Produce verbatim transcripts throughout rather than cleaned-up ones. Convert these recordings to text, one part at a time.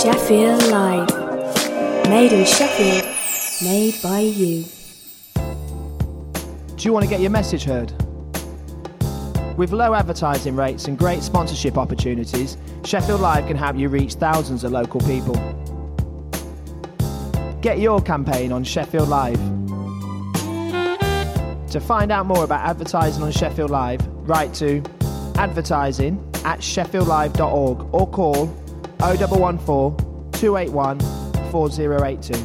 Sheffield Live. Made in Sheffield, made by you. Do you want to get your message heard? With low advertising rates and great sponsorship opportunities, Sheffield Live can help you reach thousands of local people. Get your campaign on Sheffield Live. To find out more about advertising on Sheffield Live, write to advertising at sheffield live dot org or call oh one one four, two eight one, four oh eight two.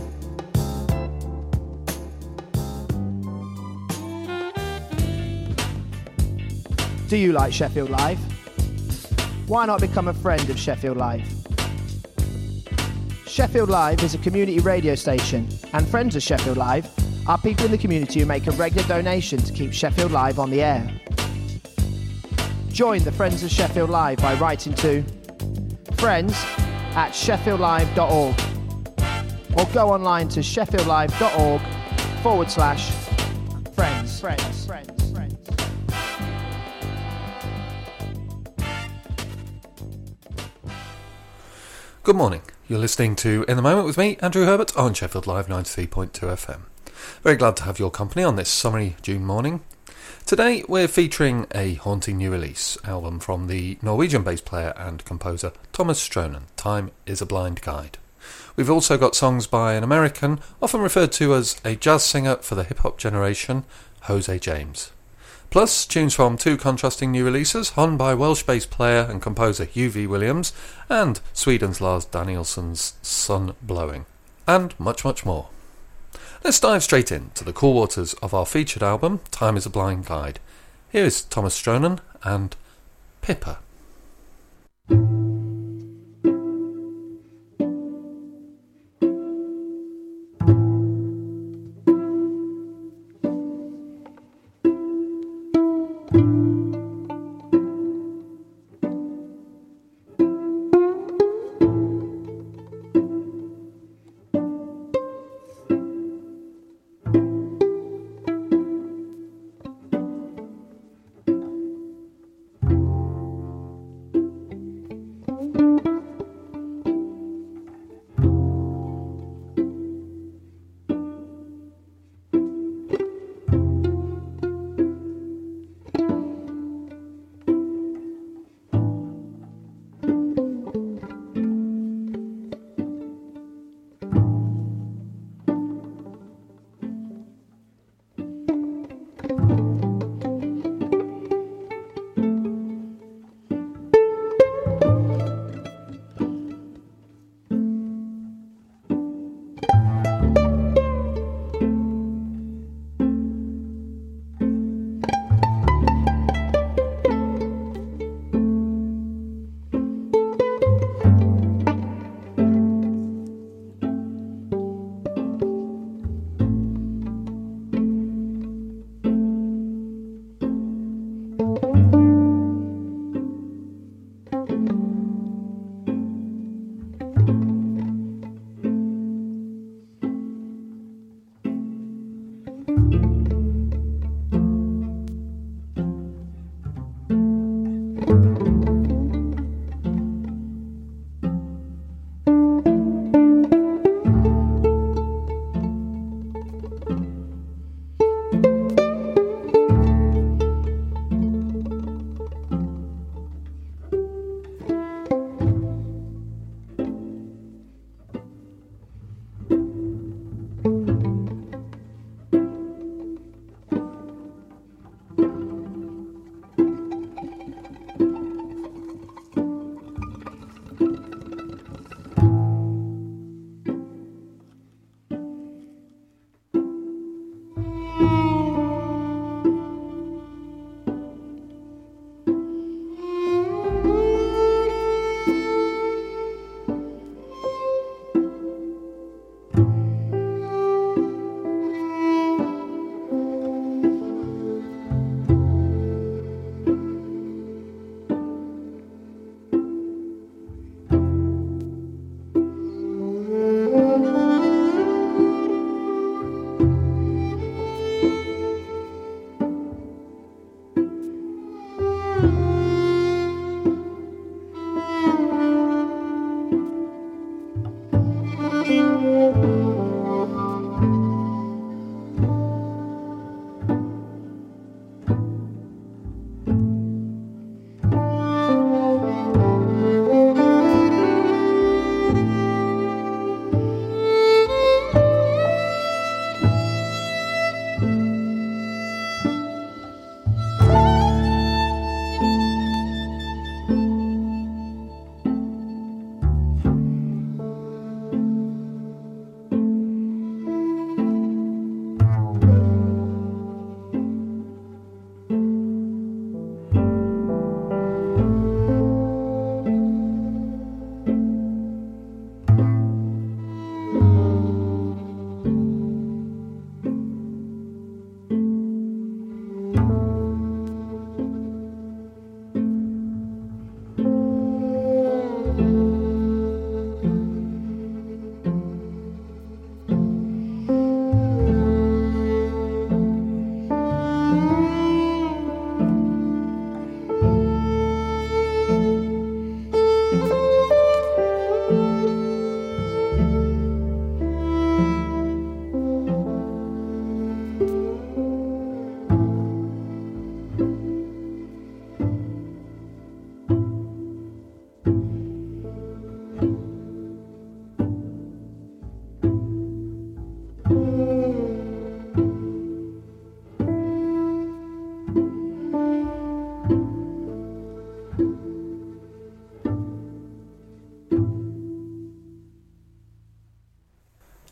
Do you like Sheffield Live? Why not become a friend of Sheffield Live? Sheffield Live is a community radio station, and friends of Sheffield Live are people in the community who make a regular donation to keep Sheffield Live on the air. Join the Friends of Sheffield Live by writing to friends at sheffield live dot org or go online to sheffield live dot org forward slash friends. Friends. Friends. Friends. Good morning. You're listening to In the Moment with me, Andrew Herbert, on Sheffield Live ninety-three point two F M. Very glad to have your company on this summery June morning. Today we're featuring a haunting new release album from the Norwegian bass player and composer Thomas Stronen, Time is a Blind Guide. We've also got songs by an American, often referred to as a jazz singer for the hip-hop generation, Jose James. Plus tunes from two contrasting new releases, one by Welsh bass player and composer Hugh V. Williams and Sweden's Lars Danielsson's Sun Blowing, and much much more. Let's dive straight into the cool waters of our featured album, Time is a Blind Guide. Here is Thomas Stronen and Pippa.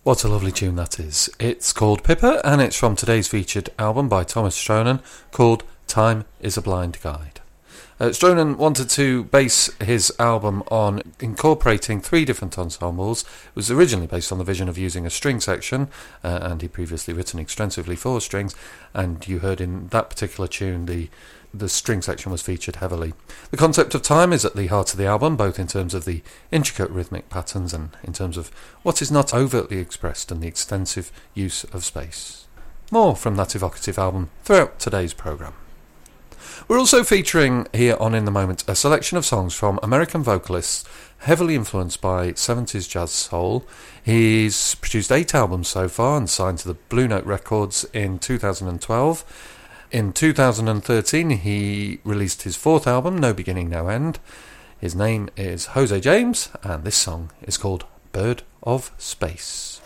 What a lovely tune that is. It's called Pippa, and it's from today's featured album by Thomas Stronan called Time is a Blind Guide. Uh, Stronan wanted to base his album on incorporating three different ensembles. It was originally based on the vision of using a string section, uh, and he'd previously written extensively for strings, and you heard in that particular tune the the string section was featured heavily. The concept of time is at the heart of the album, both in terms of the intricate rhythmic patterns and in terms of what is not overtly expressed and the extensive use of space. More from that evocative album throughout today's programme. We're also featuring here on In the Moment a selection of songs from American vocalists heavily influenced by seventies jazz soul. He's produced eight albums so far and signed to the Blue Note Records in two thousand twelve. In two thousand thirteen, he released his fourth album, No Beginning, No End. His name is Jose James, and this song is called Bird of Space.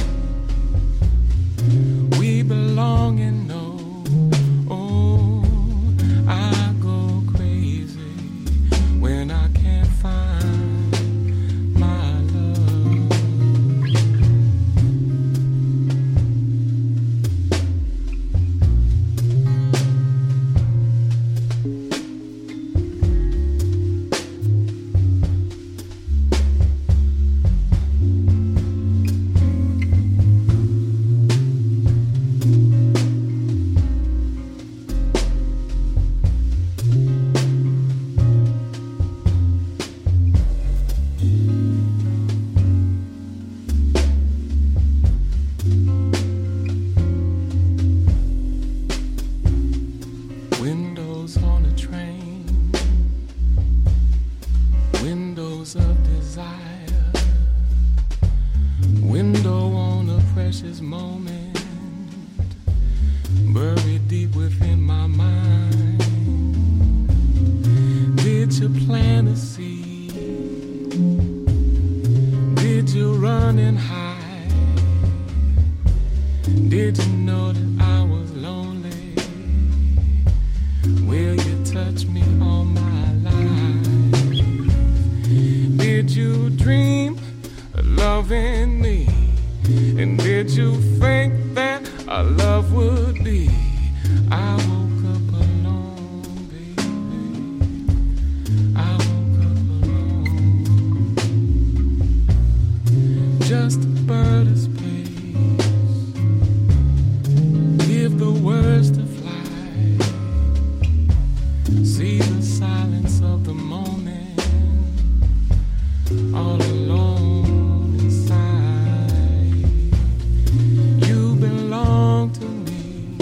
We belong and know, oh windows on a train, windows of desire, window on a precious moment, buried deep within my mind. Did you plant a seed? Did you run and hide? Did you know that I was lonely? Will you touch me all my life? Did you dream of loving me? And did you think that our love would be? I woke up alone, baby. I woke up alone. Just a bird of space. Give the words to fly. See the silence of the moment. All alone inside. You belong to me,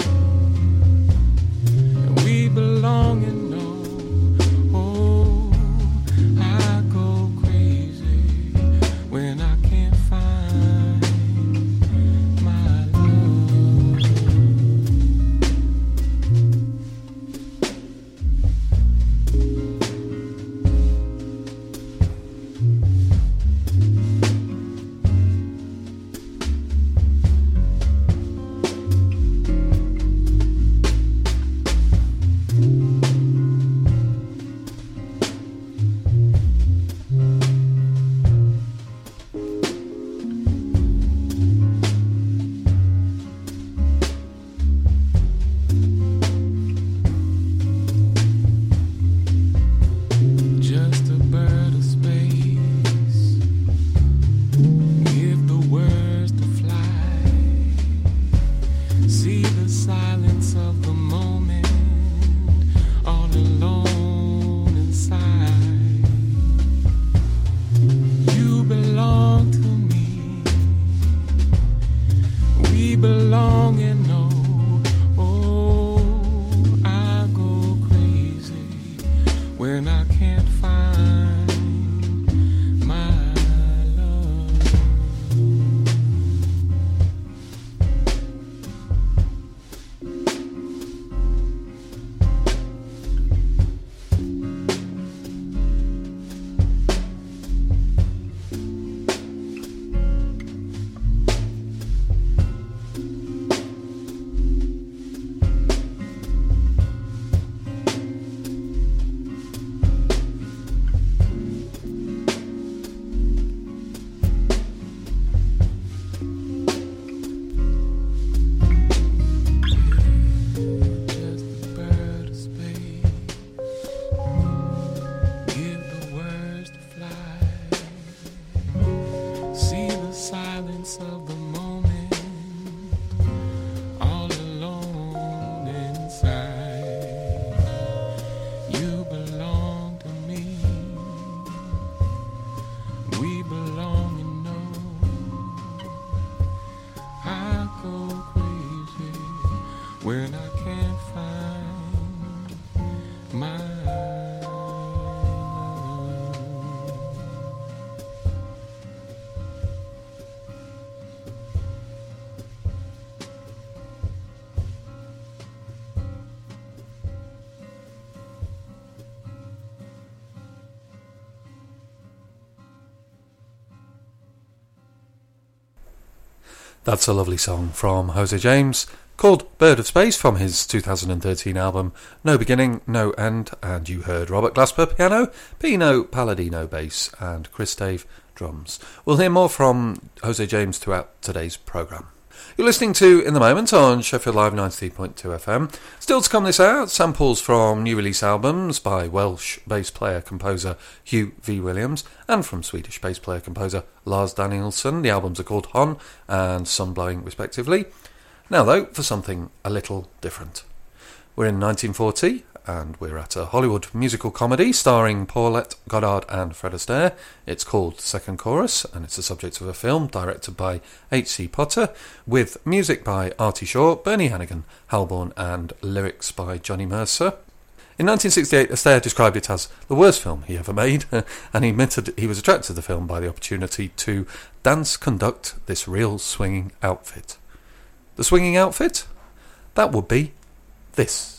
and we belong and know. Oh, I go crazy when I can't find my love. Just a bird of space. Give the words to fly. See the silence of the moment. All alone inside. You belong to me. We belong and know. Oh, I go crazy when I can't find my love. Just a bird of space. Give the words to fly. See the silence of the moment. All alone inside. You belong to me. We belong and know. I go crazy when I can't find my love. That's a lovely song from Jose James called Bird of Space from his two thousand thirteen album No Beginning, No End, and you heard Robert Glasper piano, Pino Palladino bass and Chris Dave drums. We'll hear more from Jose James throughout today's programme. You're listening to In the Moment on Sheffield Live ninety-three point two F M. Still to come this hour, samples from new release albums by Welsh bass player composer Hugh V. Williams and from Swedish bass player composer Lars Danielsson. The albums are called Hon and Sunblowing respectively. Now though, for something a little different. We're in nineteen forty and we're at a Hollywood musical comedy starring Paulette Goddard and Fred Astaire. It's called Second Chorus, and it's the subject of a film directed by H C Potter, with music by Artie Shaw, Bernie Hannigan, Hal Bourne, and lyrics by Johnny Mercer. In nineteen sixty-eight, Astaire described it as the worst film he ever made, and he admitted he was attracted to the film by the opportunity to dance conduct this real swinging outfit. The swinging outfit? That would be this.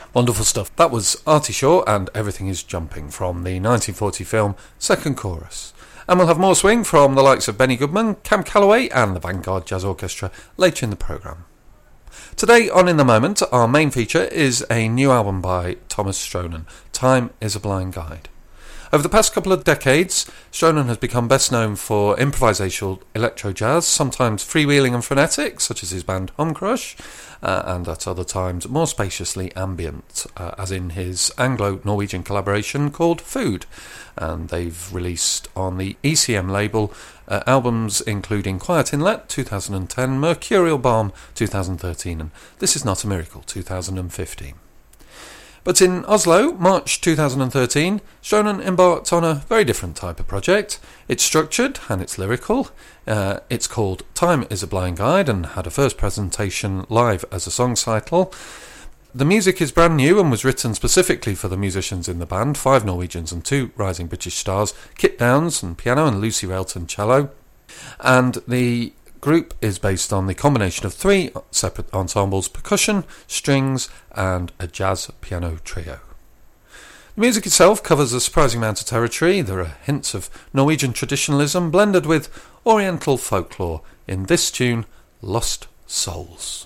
Wonderful stuff. That was Artie Shaw and Everything Is Jumping from the nineteen forty film Second Chorus. And we'll have more swing from the likes of Benny Goodman, Cam Calloway and the Vanguard Jazz Orchestra later in the programme. Today on In the Moment, our main feature is a new album by Thomas Stronen, Time is a Blind Guide. Over the past couple of decades, Stronen has become best known for improvisational electro jazz, sometimes freewheeling and frenetic, such as his band Hum Crush, uh, and at other times more spaciously ambient, uh, as in his Anglo-Norwegian collaboration called Food. And they've released on the E C M label uh, albums including Quiet Inlet two thousand ten, Mercurial Balm two thousand thirteen, and This Is Not a Miracle two thousand fifteen. But in Oslo, March two thousand thirteen, Stronen embarked on a very different type of project. It's structured and it's lyrical. Uh, it's called Time is a Blind Guide and had a first presentation live as a song title. The music is brand new and was written specifically for the musicians in the band, five Norwegians and two rising British stars, Kit Downs on piano and Lucy Railton cello. And the group is based on the combination of three separate ensembles: percussion, strings and a jazz piano trio. The music itself covers a surprising amount of territory. There are hints of Norwegian traditionalism blended with Oriental folklore in this tune, Lost Souls.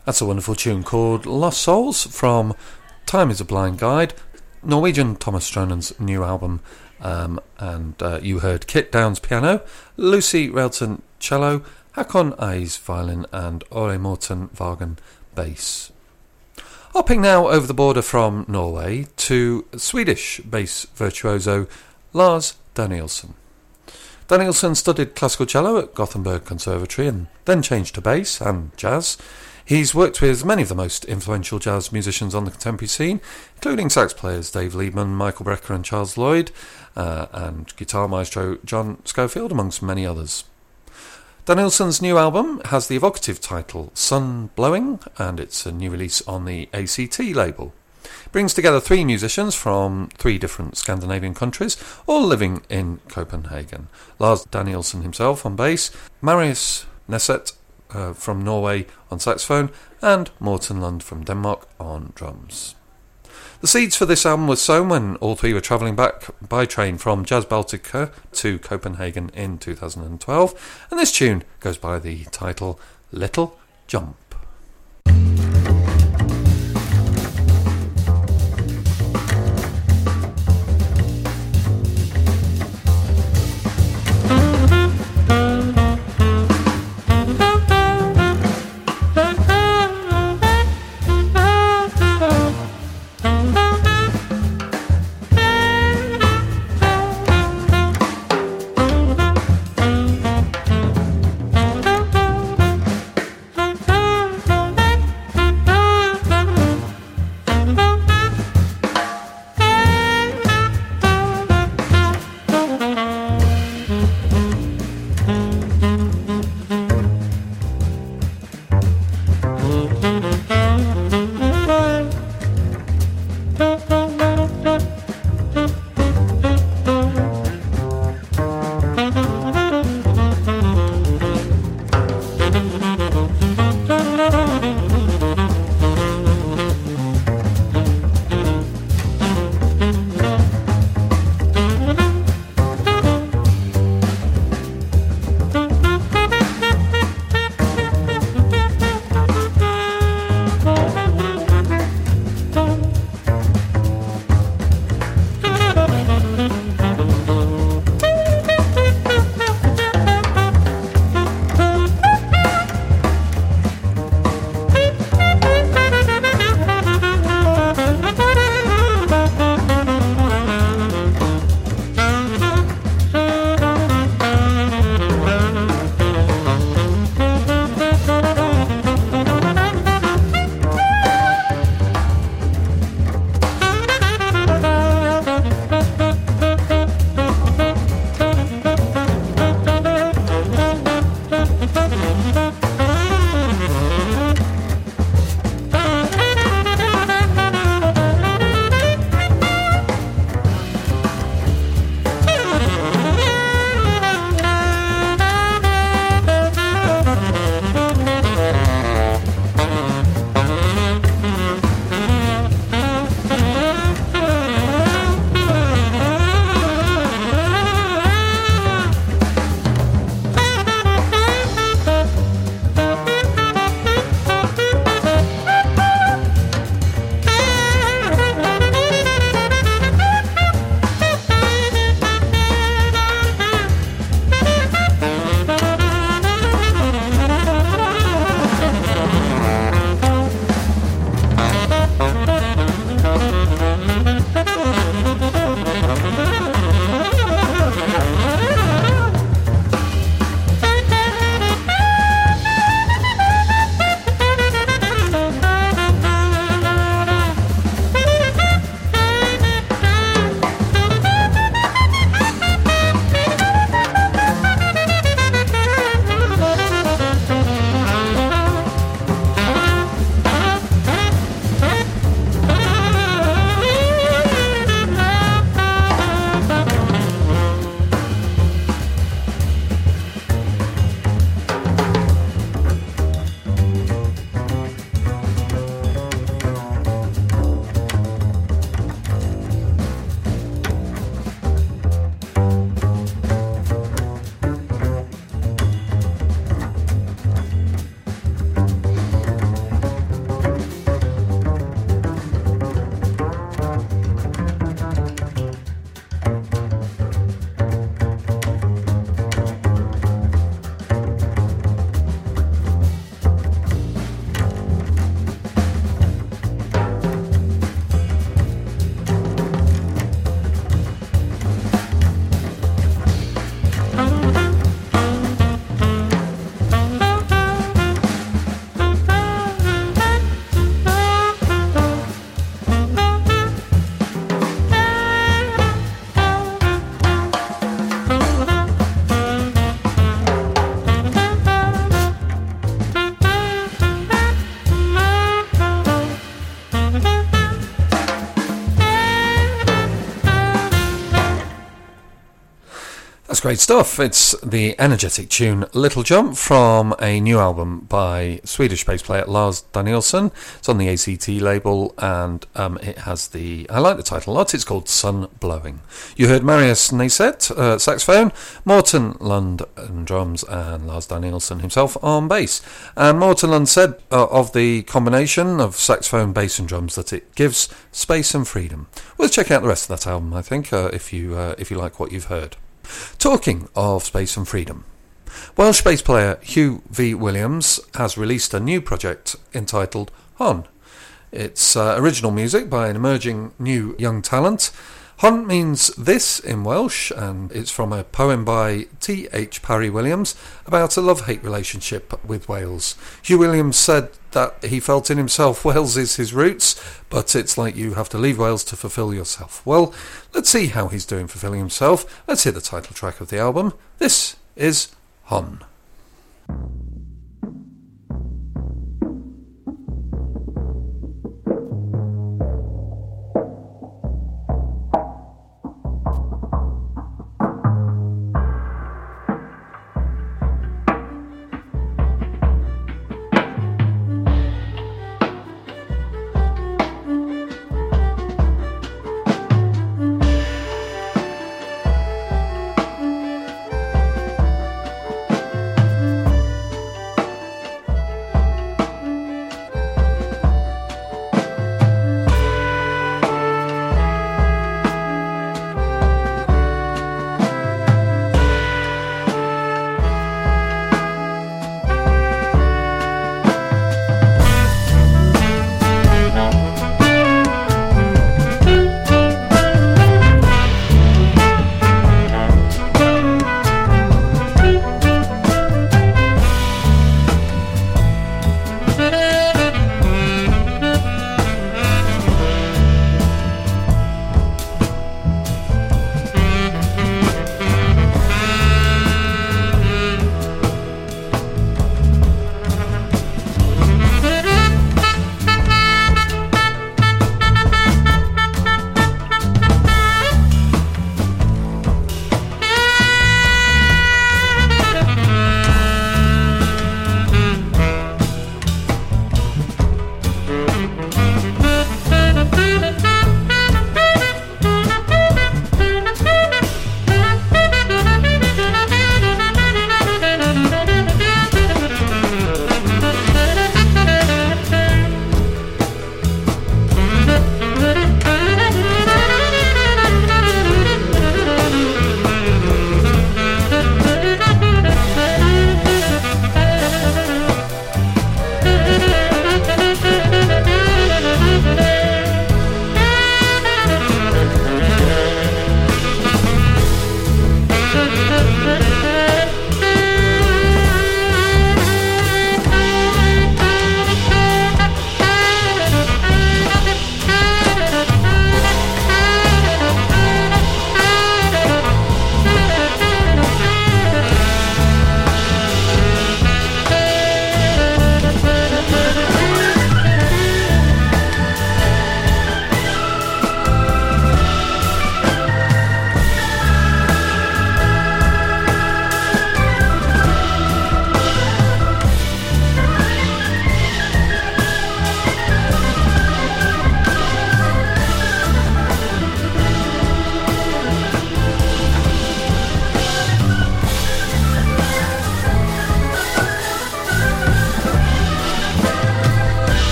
That's a wonderful tune called Lost Souls from Time is a Blind Guide, Norwegian Thomas Stronen's new album. Um, and uh, you heard Kit Downs piano, Lucy Railton cello, Hakon Eyes violin, and Ole Morten Vagen bass. Hopping now over the border from Norway to Swedish bass virtuoso Lars Danielsson. Danielsson studied classical cello at Gothenburg Conservatory and then changed to bass and jazz. He's worked with many of the most influential jazz musicians on the contemporary scene, including sax players Dave Liebman, Michael Brecker and Charles Lloyd, uh, and guitar maestro John Schofield, amongst many others. Danielsson's new album has the evocative title Sun Blowing, and it's a new release on the A C T label. It brings together three musicians from three different Scandinavian countries, all living in Copenhagen. Lars Danielsson himself on bass, Marius Neset uh, from Norway on saxophone, and Morten Lund from Denmark on drums. The seeds for this album were sown when all three were travelling back by train from Jazz Baltica to Copenhagen in two thousand twelve, and this tune goes by the title Little Jump. Thank you. great stuff. It's the energetic tune Little Jump from a new album by Swedish bass player Lars Danielsson. It's on the A C T label, and um, it has the, I like the title a lot, it's called Sun Blowing. You heard Marius Neset, uh, saxophone, Morten Lund on drums, and Lars Danielsson himself on bass. And Morten Lund said uh, of the combination of saxophone, bass and drums that it gives space and freedom. Well, let's check out the rest of that album, I think, uh, if you uh, if you like what you've heard. Talking of space and freedom, Welsh bass player Hugh V. Williams has released a new project entitled Hon. It's uh, original music by an emerging new young talent. Hon means this in Welsh, and it's from a poem by T H Parry Williams about a love-hate relationship with Wales. Hugh Williams said that he felt in himself Wales is his roots, but it's like you have to leave Wales to fulfil yourself. Well, let's see how he's doing fulfilling himself. Let's hear the title track of the album. This is Hon.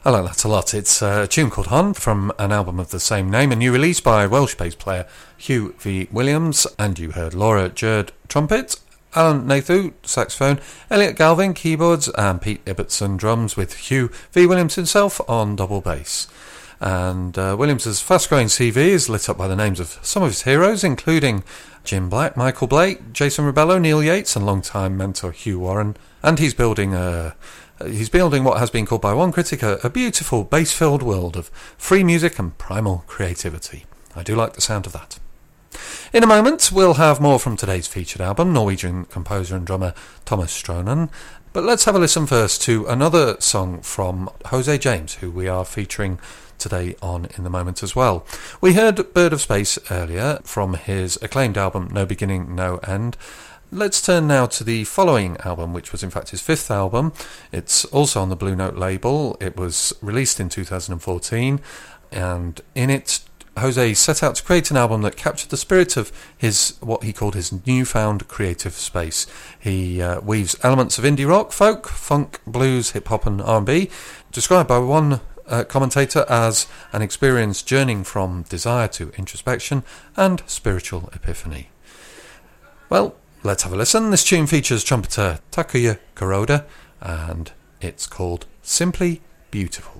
I like that a lot. It's a tune called Hon from an album of the same name, a new release by Welsh bass player Hugh V. Williams, and you heard Laura Jerd trumpet, Alan Nathu saxophone, Elliot Galvin keyboards, and Pete Ibbotson drums, with Hugh V. Williams himself on double bass. And uh, Williams' fast-growing C V is lit up by the names of some of his heroes, including Jim Black, Michael Blake, Jason Ribello, Neil Yates, and longtime mentor Hugh Warren. And he's building a he's building what has been called by one critic a, a beautiful bass-filled world of free music and primal creativity. I do like the sound of that. In a moment, we'll have more from today's featured album, Norwegian composer and drummer Thomas Stronen. But let's have a listen first to another song from Jose James, who we are featuring today on In the Moment as well. We heard Bird of Space earlier from his acclaimed album No Beginning, No End. Let's turn now to the following album, which was in fact his fifth album. It's also on the Blue Note label. It was released in two thousand fourteen, and in it Jose set out to create an album that captured the spirit of his, what he called his newfound creative space. He uh, weaves elements of indie rock, folk, funk, blues, hip-hop and R and B, described by one uh, commentator as an experience journeying from desire to introspection and spiritual epiphany. Well, let's have a listen. This tune features trumpeter Takuya Kuroda, and it's called Simply Beautiful.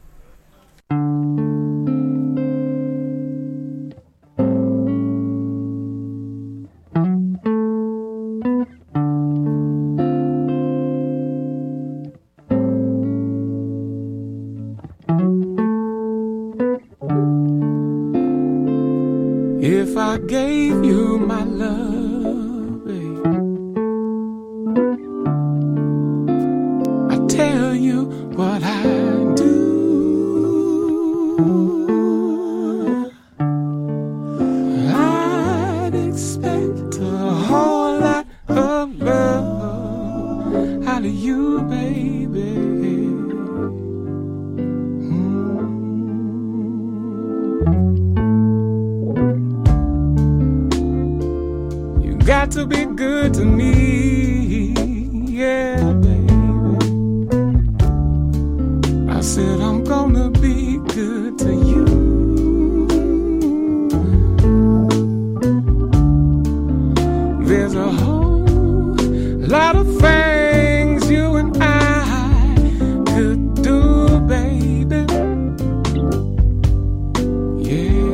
If I gave you my love, babe, I tell you what I do. I'd expect a whole lot of love out of you, baby. Got to be good to me, yeah, baby. I said I'm gonna be good to you. There's a whole lot of things you and I could do, baby. Yeah.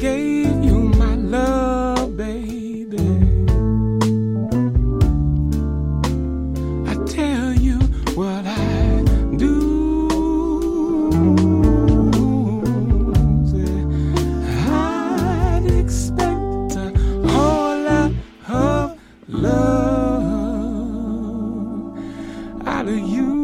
gave you my love, baby. I tell you what I do. I'd expect a whole lot of love out of you.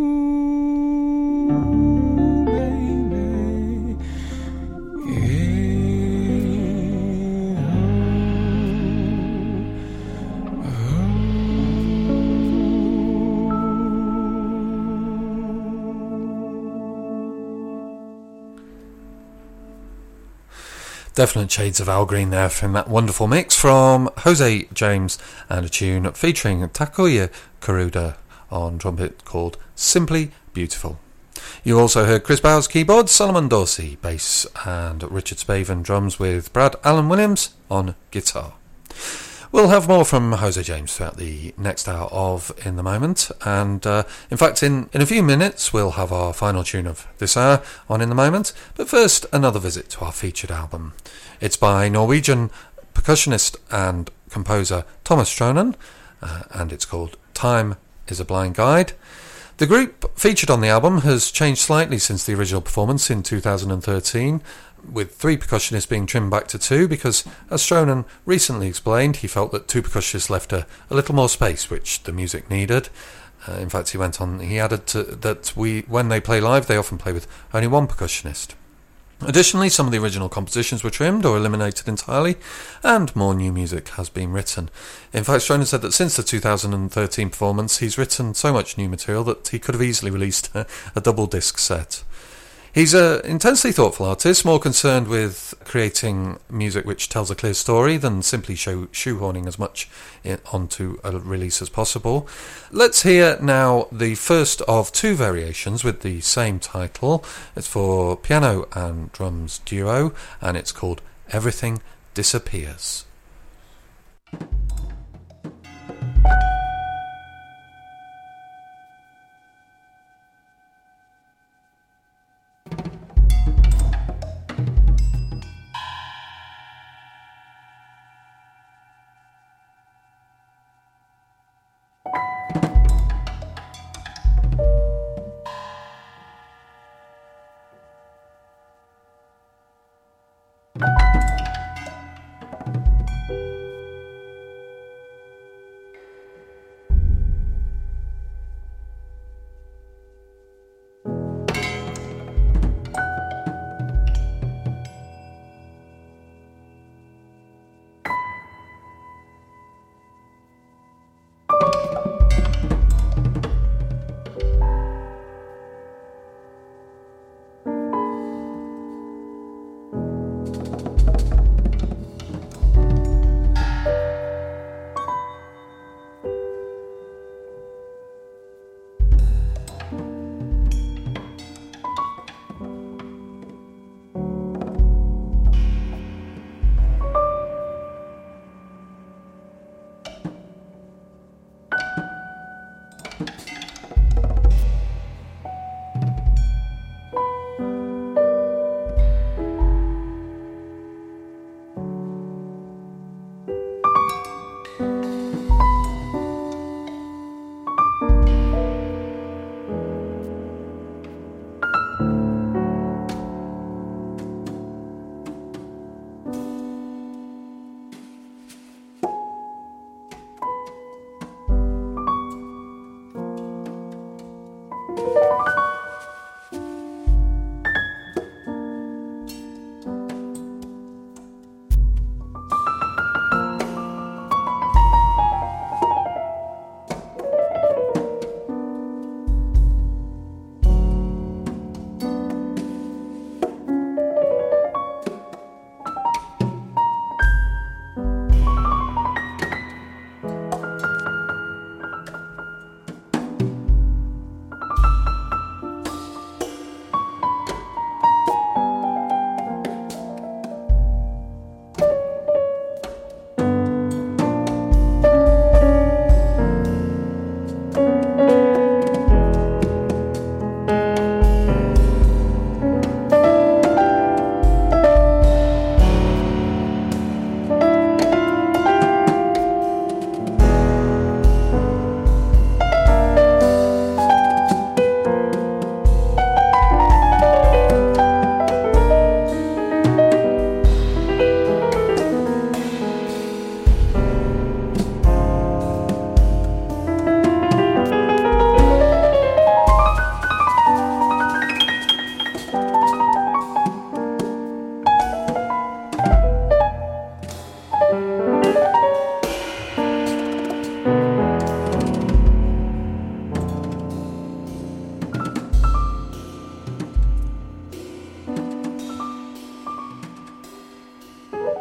Definite shades of Al Green there from that wonderful mix from Jose James, and a tune featuring Takuya Kuruda on trumpet called Simply Beautiful. You also heard Chris Bowers keyboards, Solomon Dorsey bass, and Richard Spaven drums, with Brad Allen Williams on guitar. We'll have more from Jose James throughout the next hour of In the Moment, and uh, in fact in, in a few minutes we'll have our final tune of this hour on In the Moment, but first another visit to our featured album. It's by Norwegian percussionist and composer Thomas Stronen, uh, and it's called Time is a Blind Guide. The group featured on the album has changed slightly since the original performance in two thousand thirteen, with three percussionists being trimmed back to two, because, as Stronen recently explained, he felt that two percussionists left a, a little more space, which the music needed. Uh, in fact, he went on, he added to, that we, when they play live, they often play with only one percussionist. Additionally, some of the original compositions were trimmed or eliminated entirely, and more new music has been written. In fact, Stronen said that since the two thousand thirteen performance, he's written so much new material that he could have easily released a, a double disc set. He's an intensely thoughtful artist, more concerned with creating music which tells a clear story than simply show, shoehorning as much in, onto a release as possible. Let's hear now the first of two variations with the same title. It's for piano and drums duo, and it's called Everything Disappears.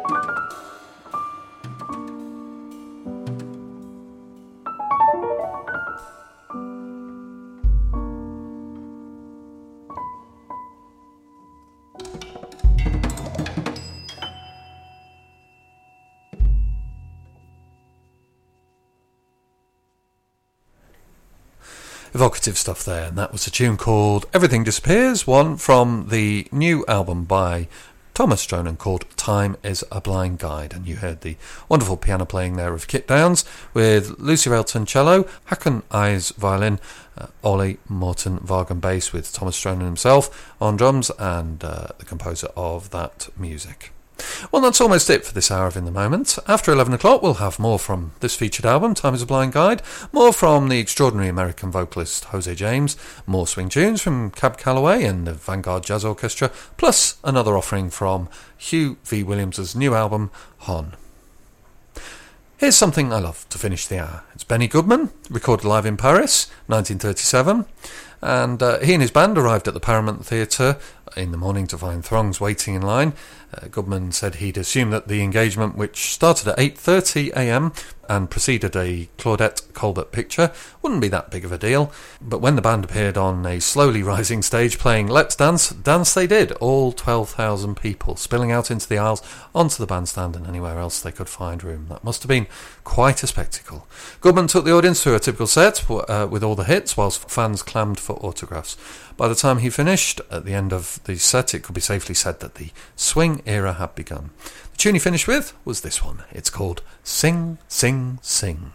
Evocative stuff there, and that was a tune called Everything Disappears, one from the new album by Thomas Stronan called Time is a Blind Guide. And you heard the wonderful piano playing there of Kit Downs with Lucy Railton cello, Haakon Eyes violin, uh, Ollie Morton Vargan bass with Thomas Stronan himself on drums and uh, the composer of that music. Well, that's almost it for this hour of In the Moment. After eleven o'clock, we'll have more from this featured album, Time is a Blind Guide, more from the extraordinary American vocalist Jose James, more swing tunes from Cab Calloway and the Vanguard Jazz Orchestra, plus another offering from Hugh V. Williams' new album, Hon. Here's something I love to finish the hour. It's Benny Goodman, recorded live in Paris, nineteen thirty-seven, and uh, he and his band arrived at the Paramount Theatre in the morning to find throngs waiting in line. Uh, Goodman said he'd assumed that the engagement, which started at eight thirty a m and preceded a Claudette Colbert picture, wouldn't be that big of a deal. But when the band appeared on a slowly rising stage playing Let's Dance, dance they did, all twelve thousand people spilling out into the aisles, onto the bandstand and anywhere else they could find room. That must have been quite a spectacle. Goodman took the audience through a typical set uh, with all the hits, whilst fans clammed for autographs. By the time he finished, at the end of the set, it could be safely said that the swing era had begun. The tune he finished with was this one. It's called Sing, Sing, Sing.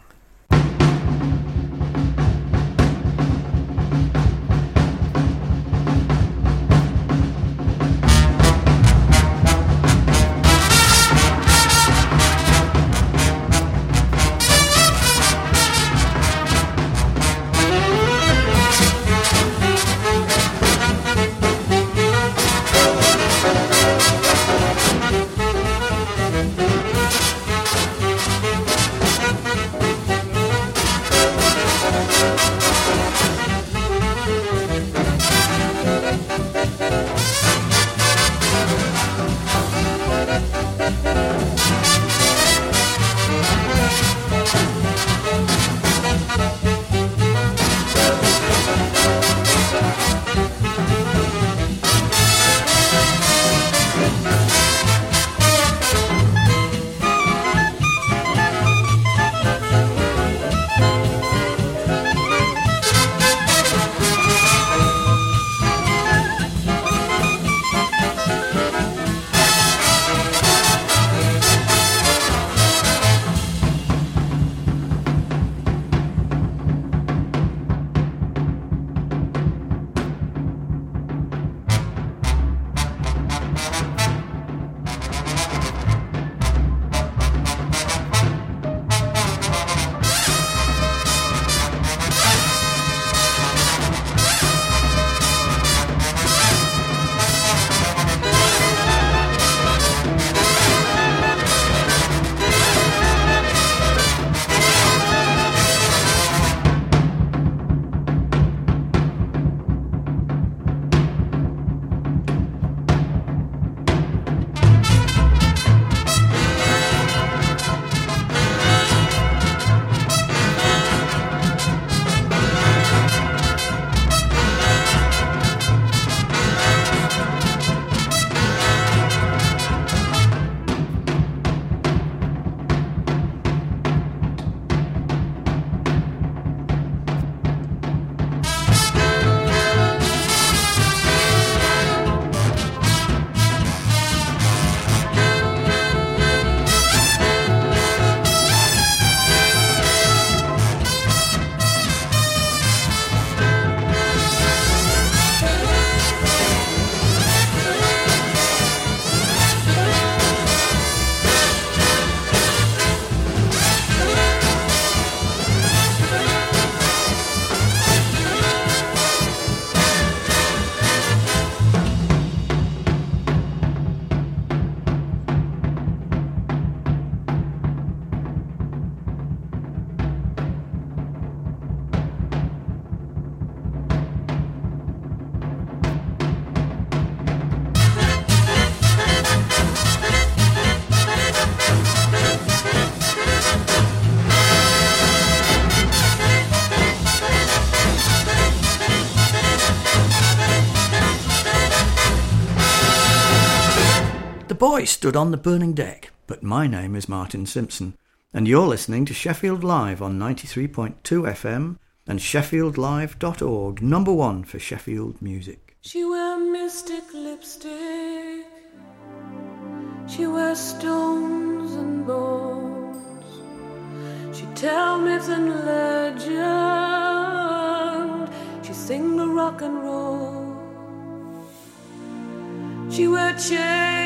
Joyce stood on the burning deck, but my name is Martin Simpson, and you're listening to Sheffield Live on ninety-three point two F M and sheffield live dot org, number one for Sheffield music. She wear mystic lipstick, she wears stones and bones, she tell myths and legend, she sing the rock and roll, she wear chains